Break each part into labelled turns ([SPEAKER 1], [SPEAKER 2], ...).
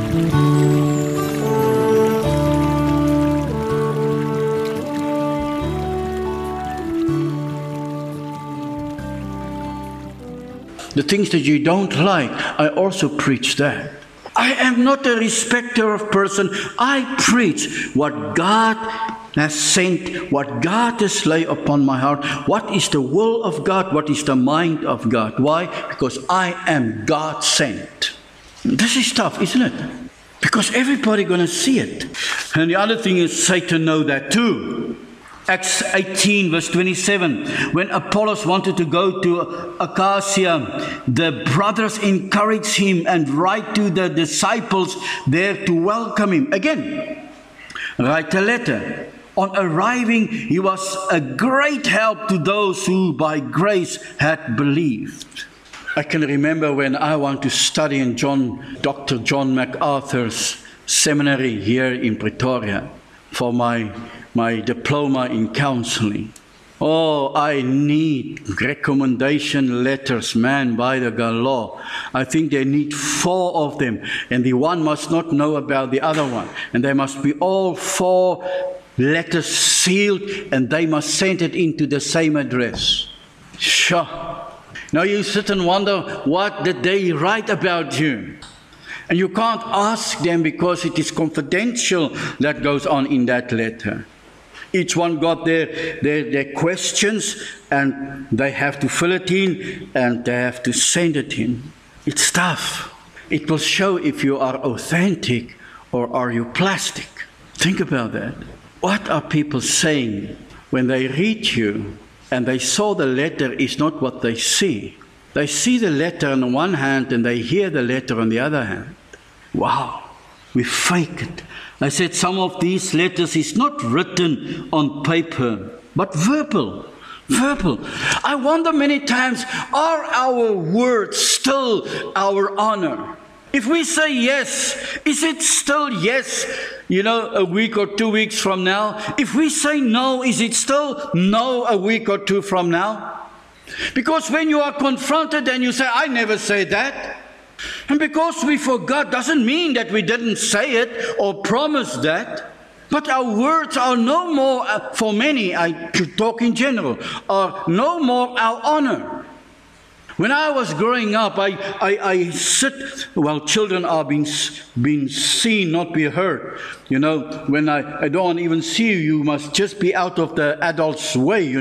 [SPEAKER 1] The things that you don't like, I also preach that. I am not a respecter of person. I preach what God has sent, what God has laid upon my heart. What is the will of God? What is the mind of God? Why? Because I am God sent. This is tough, isn't it? Because everybody going to see it. And the other thing is Satan know that too. Acts 18 verse 27, when Apollos wanted to go to Acacia, the brothers encouraged him and write to the disciples there to welcome him. Again, write a letter. On arriving, he was a great help to those who by grace had believed. I can remember when I wanted to study in Dr. John MacArthur's seminary here in Pretoria for my diploma in counseling. Oh, I need recommendation letters, man, by the law. I think they need 4 of them. And the one must not know about the other one. And they must be all 4 letters sealed, and they must send it into the same address. Sure. Now you sit and wonder, what did they write about you? And you can't ask them because it is confidential that goes on in that letter. Each one got their questions, and they have to fill it in, and they have to send it in. It's tough. It will show if you are authentic or are you plastic. Think about that. What are people saying when they read you and they saw the letter is not what they see? They see the letter on one hand and they hear the letter on the other hand. Wow, we fake it. I said some of these letters is not written on paper, but verbal. Verbal. I wonder many times, are our words still our honor? If we say yes, is it still yes, a week or 2 weeks from now? If we say no, is it still no a week or 2 from now? Because when you are confronted and you say, I never said that, and because we forgot doesn't mean that we didn't say it or promise that. But our words are no more, for many, I should talk in general, are no more our honor. When I was growing up, I sit, well, children are being seen, not be heard. When I don't even see you, you must just be out of the adult's way,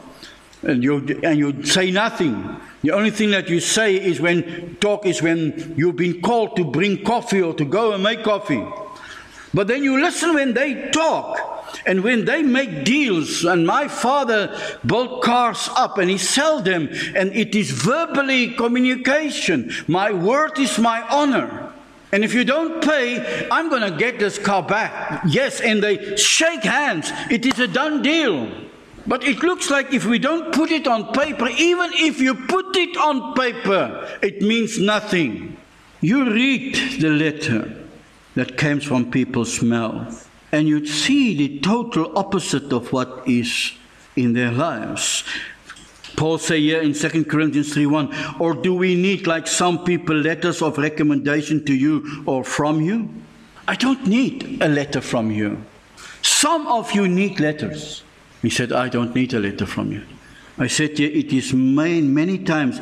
[SPEAKER 1] and you say nothing. The only thing that you say is when you've been called to bring coffee or to go and make coffee. But then you listen when they talk and when they make deals. And my father built cars up and he sell them, and it is verbally communication. My word is my honor. And if you don't pay, I'm going to get this car back. Yes, and they shake hands. It is a done deal. But it looks like if we don't put it on paper, even if you put it on paper, it means nothing. You read the letter that comes from people's mouth, and you see the total opposite of what is in their lives. Paul says here in 2 Corinthians 3:1, or do we need, like some people, letters of recommendation to you or from you? I don't need a letter from you. Some of you need letters. He said, I don't need a letter from you. I said, it is many times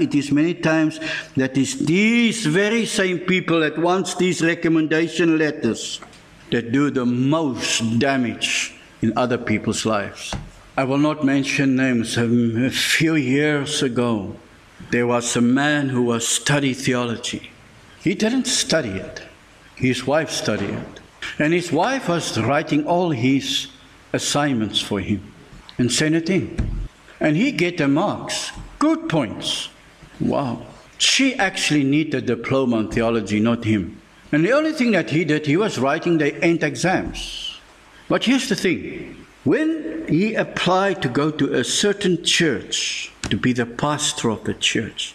[SPEAKER 1] that is these very same people that wants these recommendation letters that do the most damage in other people's lives. I will not mention names. A few years ago, there was a man who was studying theology. He didn't study it. His wife studied it. And his wife was writing all his assignments for him and sent it in. And he get the marks, good points. Wow. She actually needed a diploma in theology, not him. And the only thing that he did, he was writing the end exams. But here's the thing. When he applied to go to a certain church, to be the pastor of the church,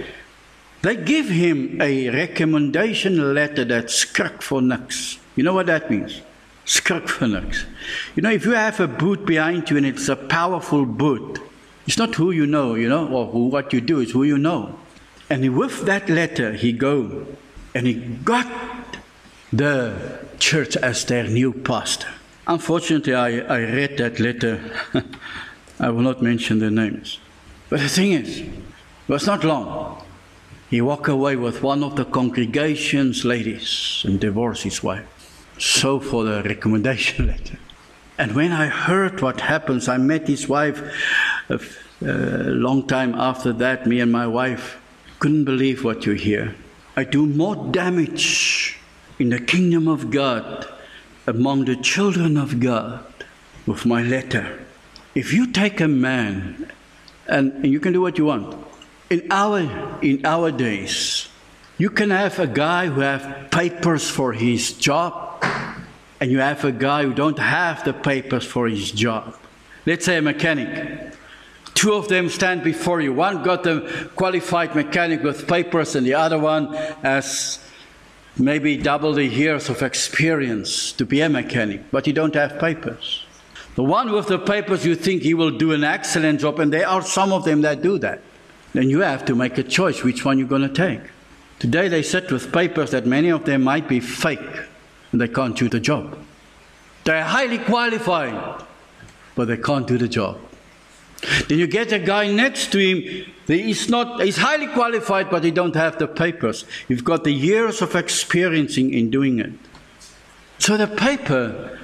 [SPEAKER 1] they give him a recommendation letter that's skrik for niks. You know what that means? Skrik for niks. If you have a boot behind you and it's a powerful boot, it's not who you know, or what you do, it's who you know. And with that letter, he go and he got the church as their new pastor. Unfortunately, I read that letter. I will not mention their names. But the thing is, it was not long. He walked away with one of the congregation's ladies and divorced his wife. So for the recommendation letter. And when I heard what happens, I met his wife a long time after that. Me and my wife couldn't believe what you hear. I do more damage in the kingdom of God, among the children of God, with my letter. If you take a man, and you can do what you want. In our days, you can have a guy who have papers for his job, and you have a guy who don't have the papers for his job. Let's say a mechanic. Two of them stand before you. One got a qualified mechanic with papers, and the other one has maybe double the years of experience to be a mechanic, but he don't have papers. The one with the papers, you think he will do an excellent job, and there are some of them that do that. Then you have to make a choice which one you're going to take. Today they sit with papers that many of them might be fake, and they can't do the job. They're highly qualified, but they can't do the job. Then you get a guy next to him, he's highly qualified, but he don't have the papers. You've got the years of experiencing in doing it. So the paper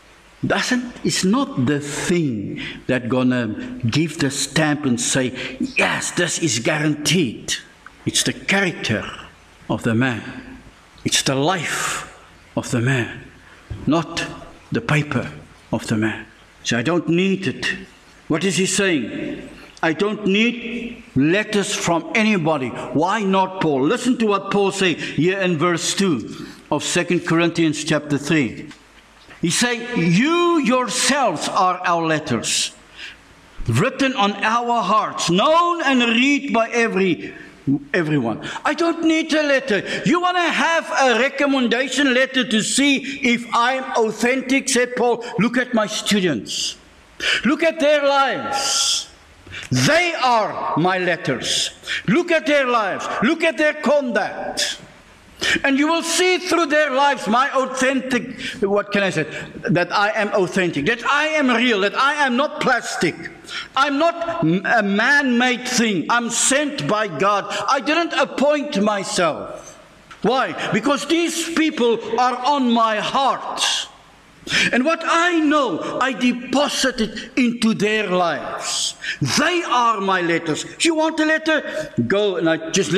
[SPEAKER 1] it's not the thing that's gonna give the stamp and say, yes, this is guaranteed. It's the character of the man. It's the life of the man, not the paper of the man. So I don't need it. What is he saying? I don't need letters from anybody. Why not Paul? Listen to what Paul says here in verse 2 of 2 Corinthians chapter 3. He says, you yourselves are our letters, written on our hearts, known and read by everyone. I don't need a letter. You want to have a recommendation letter to see if I'm authentic, said Paul. Look at my students. Look at their lives. They are my letters. Look at their lives. Look at their conduct. And you will see through their lives my authentic, that I am authentic, that I am real, that I am not plastic. I'm not a man-made thing. I'm sent by God. I didn't appoint myself. Why? Because these people are on my heart. And what I know, I deposit it into their lives. They are my letters. You want a letter? Go and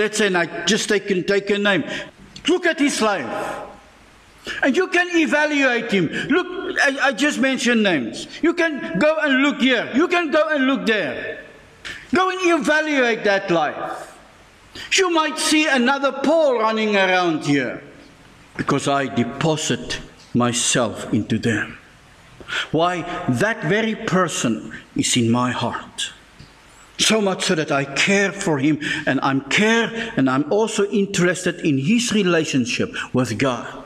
[SPEAKER 1] take a name. Look at his life. And you can evaluate him. Look, I just mentioned names. You can go and look here. You can go and look there. Go and evaluate that life. You might see another Paul running around here, because I deposit myself into them. Why? That very person is in my heart. So much so that I care for him, and I'm also interested in his relationship with God.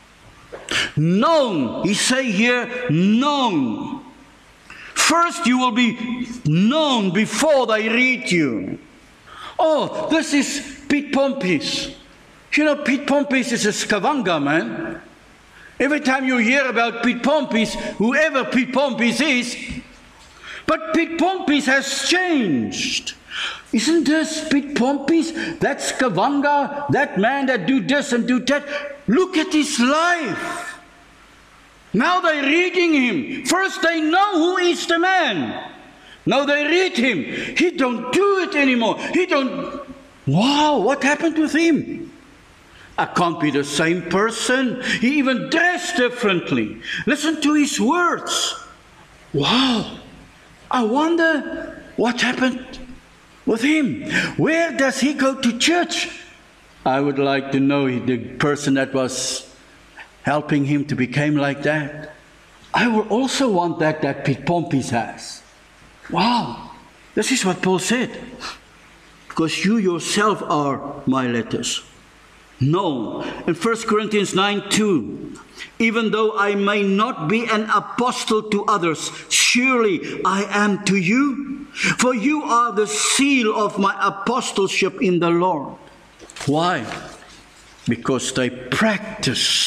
[SPEAKER 1] Known, he say here, known. First you will be known before they read you. Oh, this is Piet Pompey's. You know, Piet Pompey's is a Skavanga man. Every time you hear about Piet Pompey's, whoever Piet Pompey's is, but Piet Pompey's has changed. Isn't this Piet Pompey's? That Skavanga, that man that do this and do that. Look at his life. Now they're reading him. First they know who is the man. Now they read him. He don't do it anymore. Wow, what happened with him? I can't be the same person. He even dressed differently. Listen to his words. Wow. I wonder what happened with him. Where does he go to church? I would like to know the person that was helping him to become like that. I would also want that Piet Pompey's has. Wow. This is what Paul said. Because you yourself are my letters. No. In 1 Corinthians 9:2, even though I may not be an apostle to others, surely I am to you. For you are the seal of my apostleship in the Lord. Why? Because they practice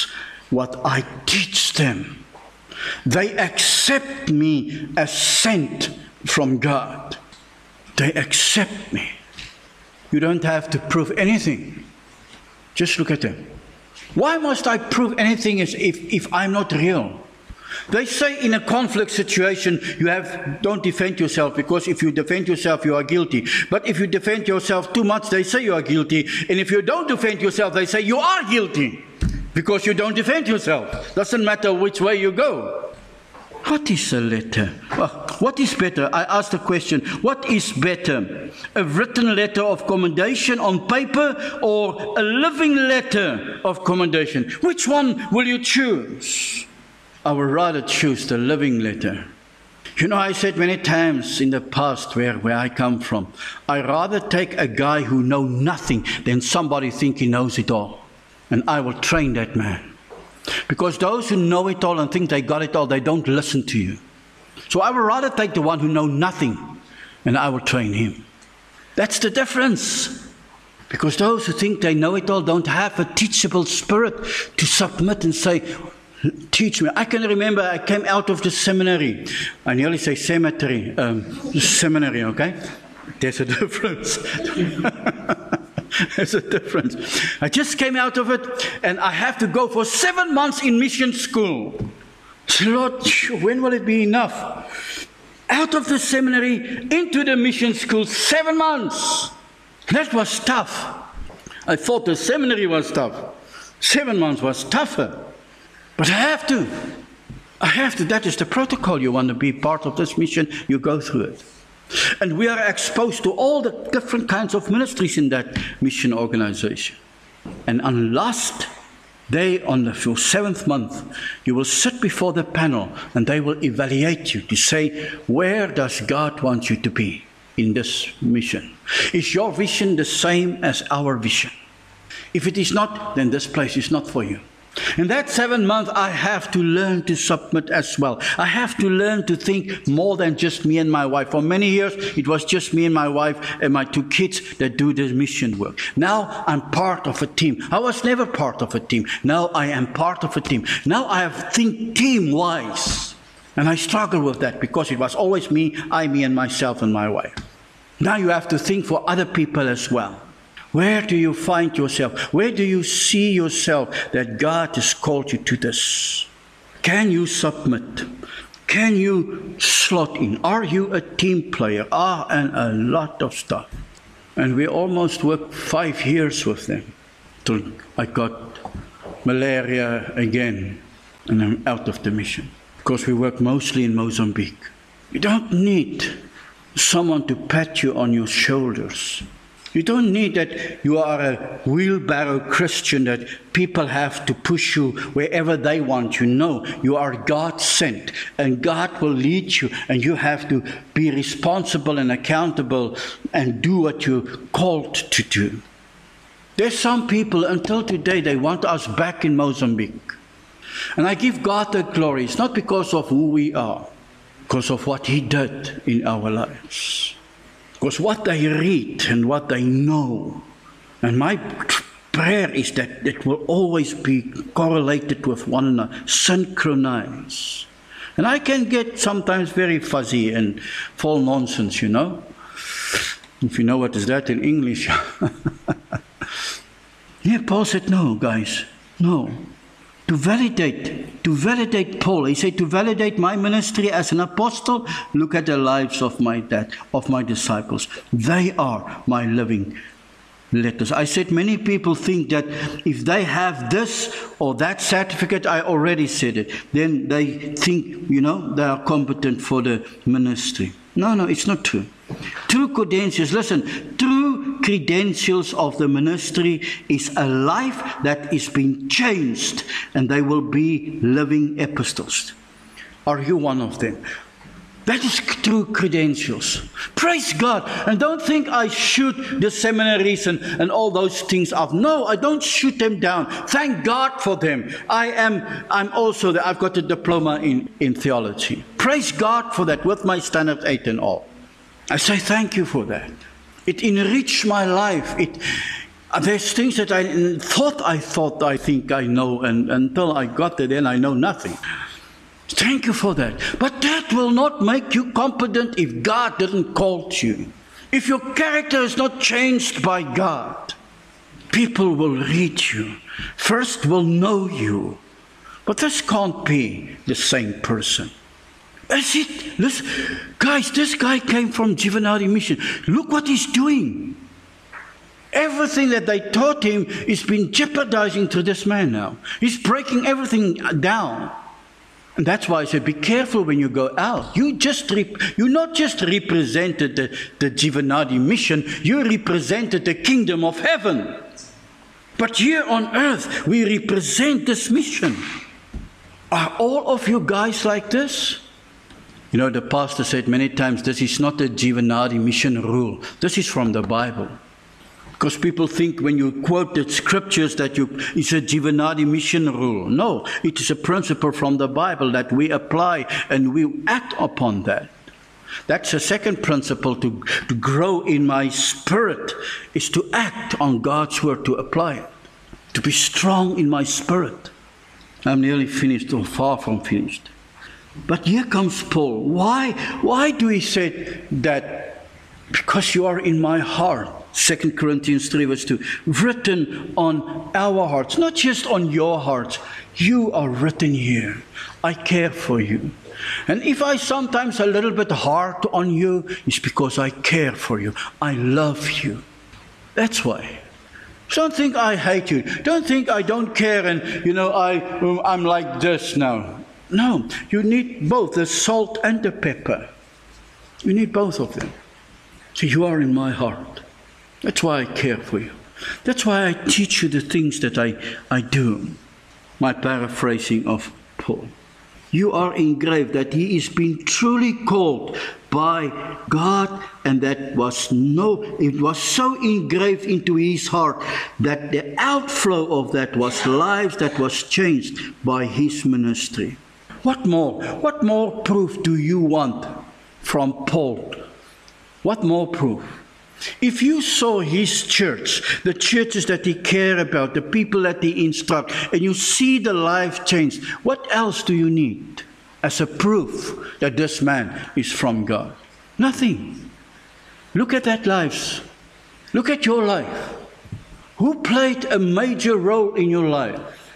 [SPEAKER 1] what I teach them. They accept me as sent from God. They accept me. You don't have to prove anything. Just look at them. Why must I prove anything if I'm not real? They say in a conflict situation, don't defend yourself, because if you defend yourself, you are guilty. But if you defend yourself too much, they say you are guilty. And if you don't defend yourself, they say you are guilty, because you don't defend yourself. Doesn't matter which way you go. What is a letter? Well, what is better? I asked the question, what is better? A written letter of commendation on paper or a living letter of commendation? Which one will you choose? I would rather choose the living letter. You know, I said many times in the past where I come from, I'd rather take a guy who knows nothing than somebody think he knows it all. And I will train that man. Because those who know it all and think they got it all, they don't listen to you. So I would rather take the one who knows nothing, and I will train him. That's the difference. Because those who think they know it all don't have a teachable spirit to submit and say, teach me. I can remember I came out of the seminary. I nearly say cemetery. Seminary, okay? There's a difference. There's a difference. I just came out of it, and I have to go for 7 months in mission school. Lord, when will it be enough? Out of the seminary, into the mission school, 7 months. That was tough. I thought the seminary was tough. 7 months was tougher. But I have to. That is the protocol. You want to be part of this mission, you go through it. And we are exposed to all the different kinds of ministries in that mission organization. And on last day, on the 7th month, you will sit before the panel and they will evaluate you to say, where does God want you to be in this mission? Is your vision the same as our vision? If it is not, then this place is not for you. In that 7 months, I have to learn to submit as well. I have to learn to think more than just me and my wife. For many years, it was just me and my wife and my 2 kids that do the mission work. Now I'm part of a team. I was never part of a team. Now I am part of a team. Now I have to think team-wise. And I struggle with that because it was always me and myself and my wife. Now you have to think for other people as well. Where do you find yourself? Where do you see yourself that God has called you to this? Can you submit? Can you slot in? Are you a team player? And a lot of stuff. And we almost worked 5 years with them till I got malaria again and I'm out of the mission. Because we work mostly in Mozambique. You don't need someone to pat you on your shoulders. You don't need that you are a wheelbarrow Christian that people have to push you wherever they want you. No, you are God sent and God will lead you and you have to be responsible and accountable and do what you're called to do. There's some people until today they want us back in Mozambique. And I give God the glory. It's not because of who we are, because of what He did in our lives. Because what they read and what they know, and my prayer is that it will always be correlated with one another, synchronized. And I can get sometimes very fuzzy and full nonsense, you know. If you know what is that in English. Yeah, Paul said, no, guys, no. To validate Paul, he said, to validate my ministry as an apostle, look at the lives of my disciples. They are my living letters. I said many people think that if they have this or that certificate, I already said it, then they think, they are competent for the ministry. No, it's not true. True credentials, listen, true credentials of the ministry is a life that is being changed, and they will be living epistles. Are you one of them? That is true credentials. Praise God. And don't think I shoot the seminaries and all those things up. No, I don't shoot them down. Thank God for them. I'm also I've got a diploma in theology. Praise God for that with my standard 8 and all. I say thank you for that. It enriched my life. There's things that I thought I think I know, and until I got there, then I know nothing. Thank you for that. But that will not make you competent if God didn't call you. If your character is not changed by God, people will read you. First will know you. But this can't be the same person. Listen, guys, this guy came from Jivanadi Mission. Look what he's doing. Everything that they taught him is been jeopardizing to this man now. He's breaking everything down. And that's why I said, be careful when you go out. You not just represented the Jivanadi Mission, you represented the kingdom of heaven. But here on earth, we represent this mission. Are all of you guys like this? You know, the pastor said many times, this is not a Jivanadi Mission rule. This is from the Bible. Because people think when you quote the scriptures that it's a Jivanadi Mission rule. No, it is a principle from the Bible that we apply and we act upon that. That's the second principle to grow in my spirit, is to act on God's word, to apply it, to be strong in my spirit. I'm nearly finished, or far from finished. But here comes Paul. Why do he say that? Because you are in my heart. 2 Corinthians 3 verse 2. Written on our hearts, not just on your hearts. You are written here. I care for you. And if I sometimes a little bit hard on you, it's because I care for you. I love you. That's why. Don't think I hate you. Don't think I don't care and, I'm like this now. No, you need both the salt and the pepper. You need both of them. So you are in my heart. That's why I care for you. That's why I teach you the things that I do. My paraphrasing of Paul. You are engraved, that he is being truly called by God, and it was so engraved into his heart that the outflow of that was lives that was changed by his ministry. What more proof do you want from Paul? What more proof? If you saw his church, the churches that he cared about, the people that he instructed, and you see the life changed, what else do you need as a proof that this man is from God? Nothing. Look at that lives. Look at your life. Who played a major role in your life?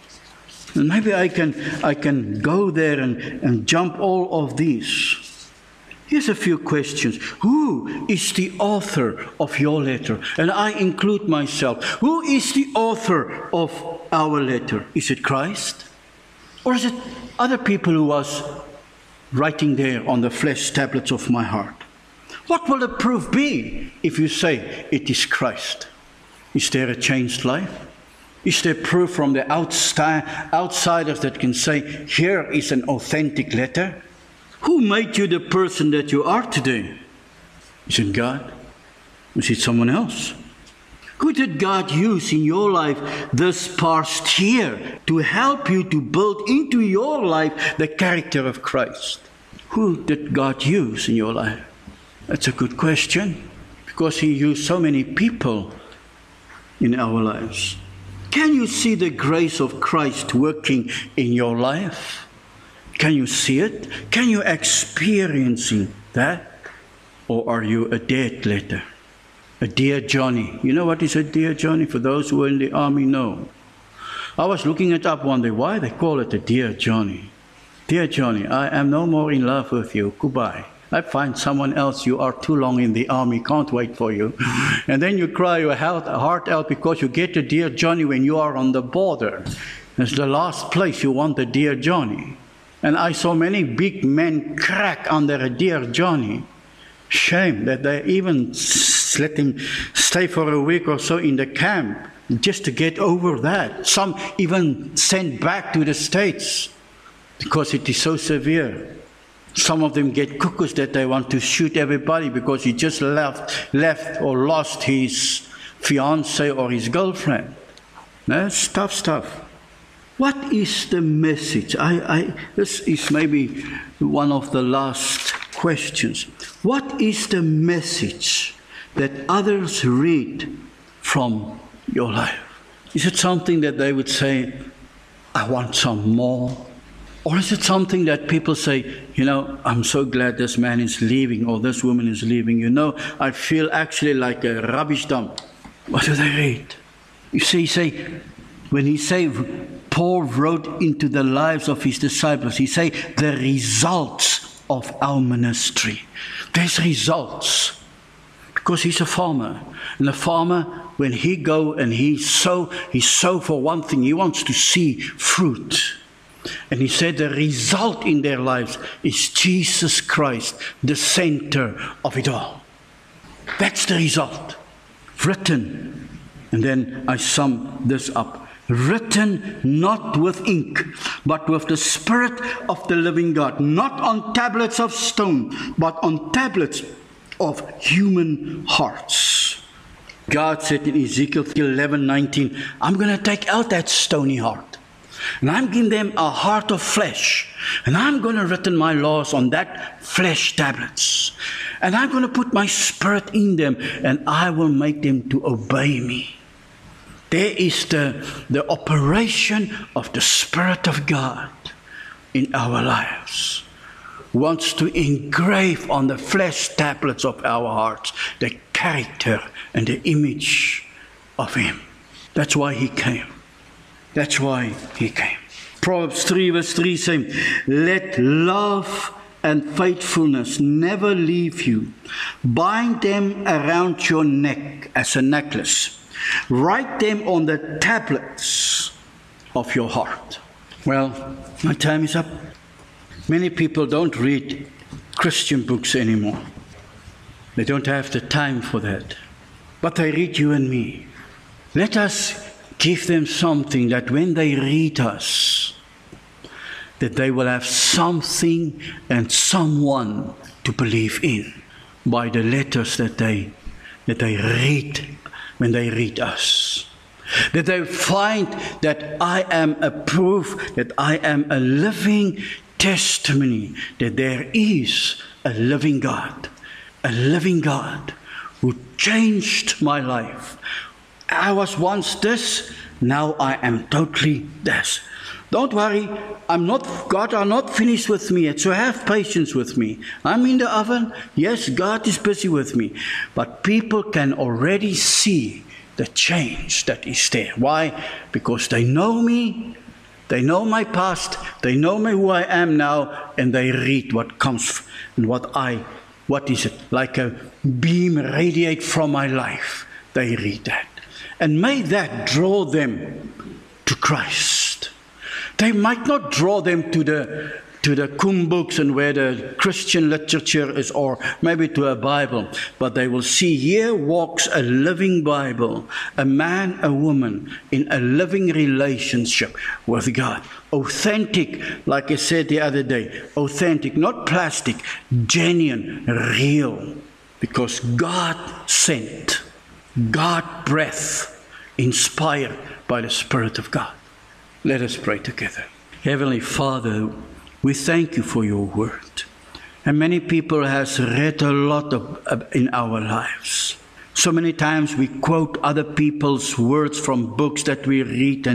[SPEAKER 1] And maybe I can go there and jump all of these. Here's a few questions. Who is the author of your letter? And I include myself. Who is the author of our letter? Is it Christ? Or is it other people who was writing there on the flesh tablets of my heart? What will the proof be if you say it is Christ? Is there a changed life? Is there proof from the outsiders that can say, here is an authentic letter? Who made you the person that you are today? Is it God? Is it someone else? Who did God use in your life this past year to help you to build into your life the character of Christ? Who did God use in your life? That's a good question, because he used so many people in our lives. Can you see the grace of Christ working in your life? Can you see it? Can you experience that? Or are you a dead letter? A dear Johnny. You know what is a dear Johnny? For those who are in the army know. I was looking it up one day. Why they call it a dear Johnny? Dear Johnny, I am no more in love with you. Goodbye. I find someone else. You are too long in the army. Can't wait for you. And then you cry your heart out because you get a dear Johnny when you are on the border. It's the last place you want a dear Johnny. And I saw many big men crack under a dear Johnny. Shame that they even let him stay for a week or so in the camp just to get over that. Some even sent back to the States because it is so severe. Some of them get cuckoos that they want to shoot everybody because he just left or lost his fiancée or his girlfriend. That's tough stuff. What is the message? This is maybe one of the last questions. What is the message that others read from your life? Is it something that they would say, I want some more? Or is it something that people say, I'm so glad this man is leaving or this woman is leaving. I feel actually like a rubbish dump. What do they read? You see, Paul wrote into the lives of his disciples, he say, the results of our ministry. There's results. Because he's a farmer. And the farmer, when he go and he sow for one thing. He wants to see fruit. And he said the result in their lives is Jesus Christ, the center of it all. That's the result. Written. And then I sum this up. Written not with ink, but with the Spirit of the living God. Not on tablets of stone, but on tablets of human hearts. God said in Ezekiel 11:19, I'm going to take out that stony heart. And I'm giving them a heart of flesh. And I'm going to written my laws on that flesh tablets. And I'm going to put my Spirit in them. And I will make them to obey me. There is the operation of the Spirit of God in our lives. Wants to engrave on the flesh tablets of our hearts the character and the image of Him. That's why He came. That's why He came. Proverbs 3 verse 3 saying, let love and faithfulness never leave you. Bind them around your neck as a necklace. Write them on the tablets of your heart. Well, my time is up. Many people don't read Christian books anymore. They don't have the time for that. But they read you and me. Let us give them something that when they read us, that they will have something and someone to believe in by the letters that they read when they read us. That they find that I am a proof, that I am a living testimony, that there is a living God who changed my life. I was once this, now I am totally this. Don't worry, God are not finished with me yet, so have patience with me. I'm in the oven. Yes, God is busy with me. But people can already see the change that is there. Why? Because they know me, they know my past, they know me who I am now, and they read what comes and what is it? Like a beam radiate from my life. They read that. And may that draw them to Christ. They might not draw them to the Kum books and where the Christian literature is, or maybe to a Bible, but they will see here walks a living Bible, a man, a woman in a living relationship with God. Authentic, like I said the other day, authentic, not plastic, genuine, real, because God sent, God breath, inspired by the Spirit of God. Let us pray together. Heavenly Father, we thank you for your word. And many people has read a lot in our lives. So many times we quote other people's words from books that we read,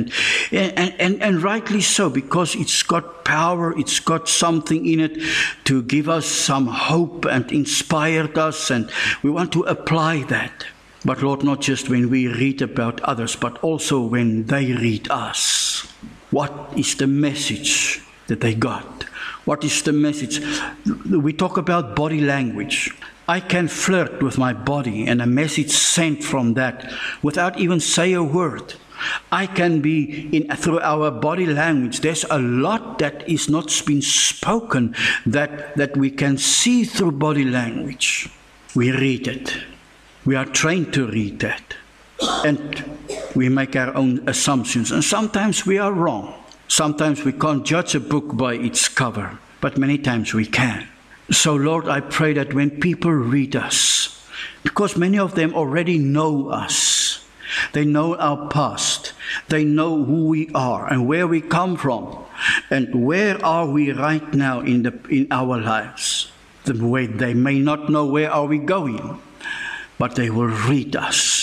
[SPEAKER 1] and rightly so, because it's got power, it's got something in it to give us some hope and inspired us, and we want to apply that. But Lord, not just when we read about others, but also when they read us. What is the message that they got? What is the message? We talk about body language. I can flirt with my body and a message sent from that without even say a word. I can be through our body language. There's a lot that is not been spoken that we can see through body language. We read it. We are trained to read that. And we make our own assumptions. And sometimes we are wrong. Sometimes we can't judge a book by its cover. But many times we can. So Lord, I pray that when people read us, because many of them already know us, they know our past, they know who we are and where we come from, and where are we right now in our lives. The way they may not know where are we going, but they will read us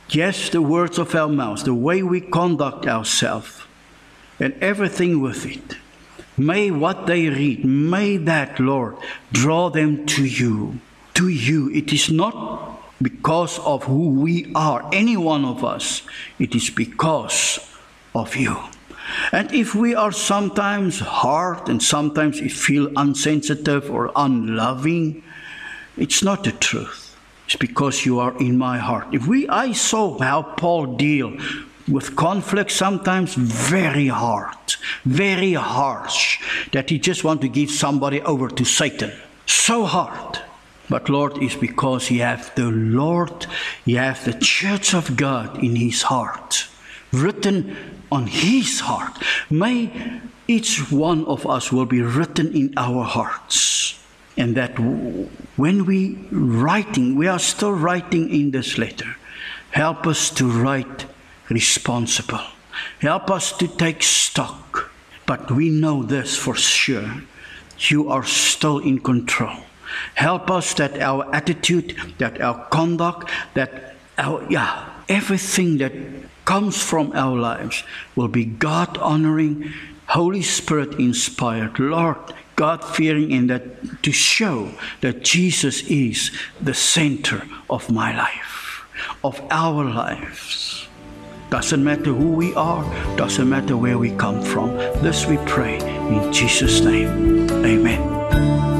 [SPEAKER 1] Yes, the words of our mouths, the way we conduct ourselves, and everything with it. May what they read, may that, Lord, draw them to you. To you. It is not because of who we are, any one of us. It is because of you. And if we are sometimes hard and sometimes we feel insensitive or unloving, it's not the truth. It's because you are in my heart. I saw how Paul deal with conflict, sometimes very hard, very harsh, that he just want to give somebody over to Satan. So hard. But Lord, it's because he have the church of God in his heart, written on his heart. May each one of us will be written in our hearts. And that when we are still writing in this letter, help us to write responsible. Help us to take stock. But we know this for sure. You are still in control. Help us that our attitude, that our conduct, that everything that comes from our lives will be God-honoring, Holy Spirit-inspired, Lord, God-fearing, and that to show that Jesus is the center of my life, of our lives. Doesn't matter who we are, doesn't matter where we come from. This we pray in Jesus' name. Amen.